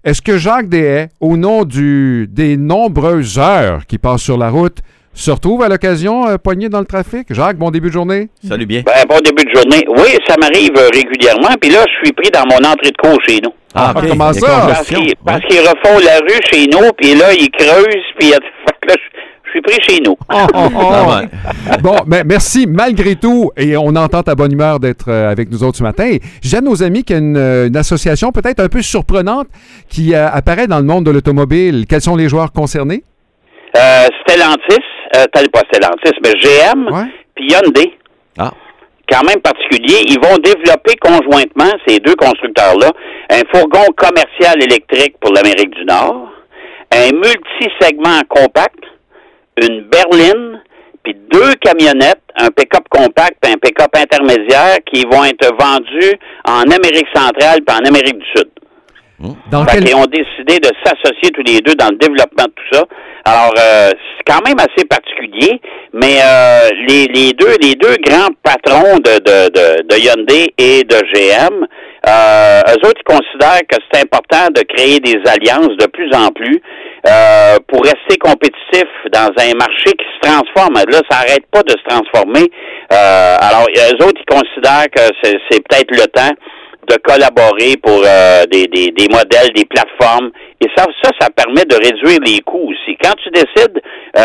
Est-ce que Jacques Deshaies, au nom des nombreuses heures qui passent sur la route, se retrouve à l'occasion poigné dans le trafic? Jacques, bon début de journée. Salut bien. Bon début de journée. Oui, ça m'arrive régulièrement. Puis là, je suis pris dans mon entrée de cours chez nous. OK. Comment ça? Parce qu'ils refont la rue chez nous, puis là, ils creusent, puis là, je suis pris chez nous. Bon, mais merci malgré tout, et on entend ta bonne humeur d'être avec nous autres ce matin. Et j'ai à nos amis qu'il y a une association peut-être un peu surprenante qui apparaît dans le monde de l'automobile. Quels sont les joueurs concernés? Stellantis, pas Stellantis, mais GM, puis Hyundai. Ah. Quand même particulier. Ils vont développer conjointement, ces deux constructeurs-là, un fourgon commercial électrique pour l'Amérique du Nord, un multi-segment compact, une berline, puis 2 camionnettes, un pick-up compact et un pick-up intermédiaire qui vont être vendus en Amérique centrale et en Amérique du Sud. Ils ont décidé de s'associer tous les deux dans le développement de tout ça. Alors, c'est quand même assez particulier, mais les deux grands patrons de Hyundai et de GM, eux autres, ils considèrent que c'est important de créer des alliances de plus en plus pour rester compétitif dans un marché qui se transforme. Là, ça n'arrête pas de se transformer. Alors, eux autres, ils considèrent que c'est peut-être le temps de collaborer pour des modèles, des plateformes. Et ça permet de réduire les coûts aussi. Quand tu décides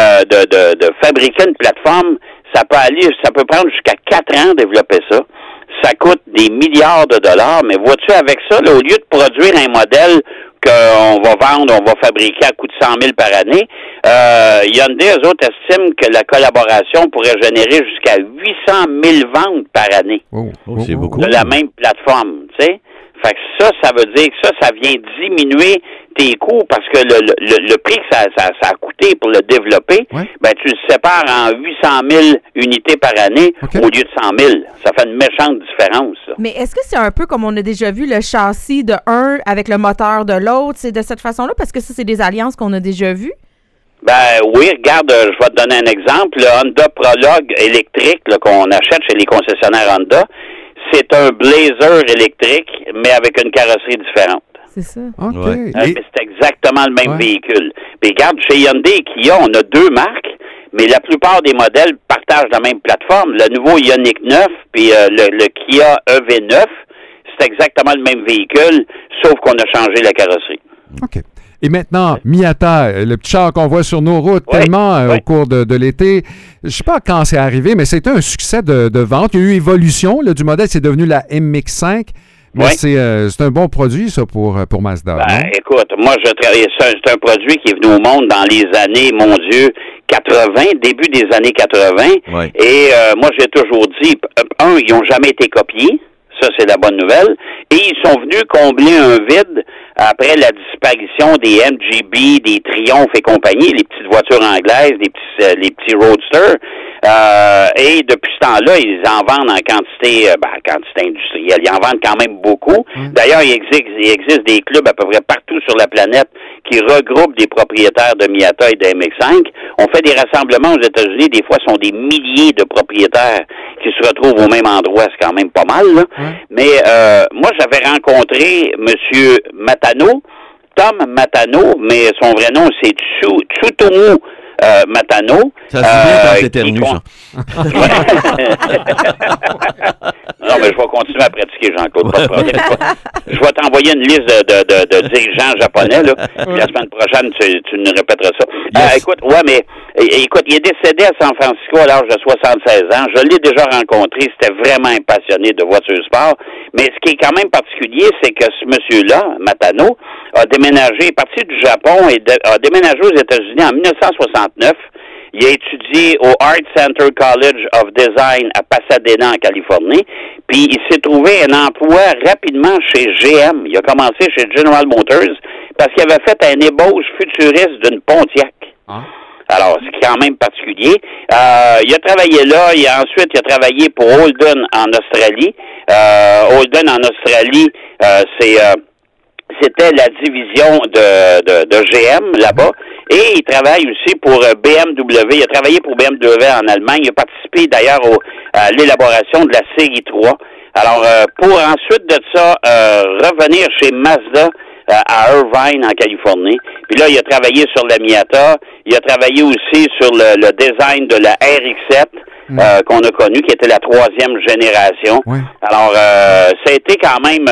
de fabriquer une plateforme, ça peut prendre jusqu'à 4 ans de développer ça. Ça coûte des milliards de dollars, mais vois-tu, avec ça, là, au lieu de produire un modèle qu'on va vendre, on va fabriquer à coût de 100 000 par année, Hyundai, eux autres, estiment que la collaboration pourrait générer jusqu'à 800 000 ventes par année. C'est beaucoup. De la même plateforme, tu sais. Fait que ça veut dire que ça vient diminuer tes coûts parce que le prix que ça a coûté pour le développer, ben tu le sépares en 800 000 unités par année au lieu de 100 000. Ça fait une méchante différence, ça. Mais est-ce que c'est un peu comme on a déjà vu le châssis de un avec le moteur de l'autre? C'est de cette façon-là? Parce que ça, c'est des alliances qu'on a déjà vues? Ben oui, regarde, je vais te donner un exemple. Le Honda Prologue électrique là, qu'on achète chez les concessionnaires Honda, c'est un Blazer électrique, mais avec une carrosserie différente. C'est ça. OK. Mais c'est exactement le même véhicule. Puis regarde, chez Hyundai et Kia, on a 2 marques, mais la plupart des modèles partagent la même plateforme. Le nouveau Ioniq 9 puis le Kia EV9, c'est exactement le même véhicule, sauf qu'on a changé la carrosserie. OK. Et maintenant, Miata, le petit char qu'on voit sur nos routes au cours de l'été, je ne sais pas quand c'est arrivé, mais c'était un succès de vente. Il y a eu évolution du modèle, c'est devenu la MX-5. Mais c'est un bon produit, ça, pour Mazda. Écoute, moi, c'est un produit qui est venu au monde dans les années, mon Dieu, 80, début des années 80. Ouais. Et moi, j'ai toujours dit, ils n'ont jamais été copiés. Ça, c'est la bonne nouvelle. Et ils sont venus combler un vide après la disparition des MGB, des Triumph et compagnie, les petites voitures anglaises, les petits roadsters. Et depuis ce temps-là, ils en vendent en quantité industrielle. Ils en vendent quand même beaucoup. D'ailleurs, il existe des clubs à peu près partout sur la planète qui regroupent des propriétaires de Miata et de MX-5. On fait des rassemblements aux États-Unis. Des fois, ce sont des milliers de propriétaires qui se retrouvent au même endroit. C'est quand même pas mal, là. Mais moi, j'avais rencontré M. Matano, Tom Matano, mais son vrai nom, c'est Tsutomu Matano. Ça se dit bien quand t'éternues, ça. Non, mais je vais continuer à pratiquer, Jean-Claude, pas de problème. Je vais t'envoyer une liste de dirigeants japonais, là. La semaine prochaine, tu nous répéteras ça. Écoute, il est décédé à San Francisco à l'âge de 76 ans. Je l'ai déjà rencontré. C'était vraiment un passionné de voitures sport. Mais ce qui est quand même particulier, c'est que ce monsieur-là, Matano, a déménagé, est parti du Japon et a déménagé aux États-Unis en 1969. Il a étudié au Art Center College of Design à Pasadena, en Californie. Puis, il s'est trouvé un emploi rapidement chez GM. Il a commencé chez General Motors parce qu'il avait fait un ébauche futuriste d'une Pontiac. Alors, c'est quand même particulier. Il a travaillé là. Ensuite, il a travaillé pour Holden en Australie. Holden en Australie, c'était la division de GM là-bas. Et il travaille aussi pour BMW. Il a travaillé pour BMW en Allemagne. Il a participé d'ailleurs à l'élaboration de la série 3. Alors, pour ensuite de ça, revenir chez Mazda à Irvine, en Californie. Puis là, il a travaillé sur la Miata. Il a travaillé aussi sur le design de la RX-7 qu'on a connu, qui était la 3e génération. Oui. Alors, ça a été quand même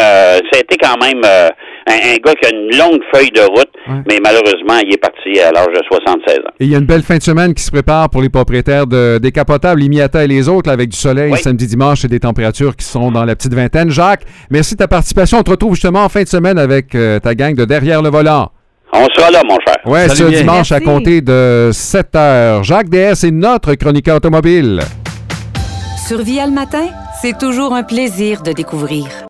un gars qui a une longue feuille de route, mais malheureusement, il est parti à l'âge de 76 ans. Et il y a une belle fin de semaine qui se prépare pour les propriétaires de décapotables, les Miata et les autres, là, avec du soleil samedi, dimanche et des températures qui sont dans la petite vingtaine. Jacques, merci de ta participation. On te retrouve justement en fin de semaine avec ta gang de Derrière le volant. On sera là, mon cher. Oui, ce dimanche à compter de 7 heures. Jacques DS est notre chroniqueur automobile. Sur Via le matin, c'est toujours un plaisir de découvrir.